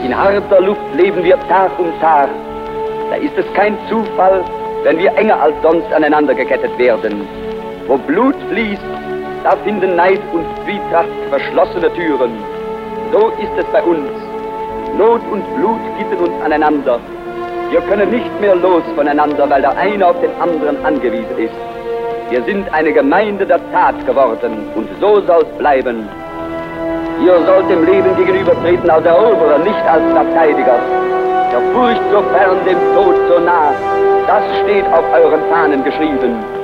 In harter Luft leben wir Tag um Tag. Da ist es kein Zufall, wenn wir enger als sonst aneinander gekettet werden. Wo Blut fließt, da finden Neid und Zwietracht verschlossene Türen. So ist es bei uns. Not und Blut gitten uns aneinander. Wir können nicht mehr los voneinander, weil der eine auf den anderen angewiesen ist. Wir sind eine Gemeinde der Tat geworden und so soll's bleiben. Ihr sollt dem Leben gegenübertreten als Eroberer, nicht als Verteidiger. Der Furcht so fern, dem Tod so nah, das steht auf euren Fahnen geschrieben.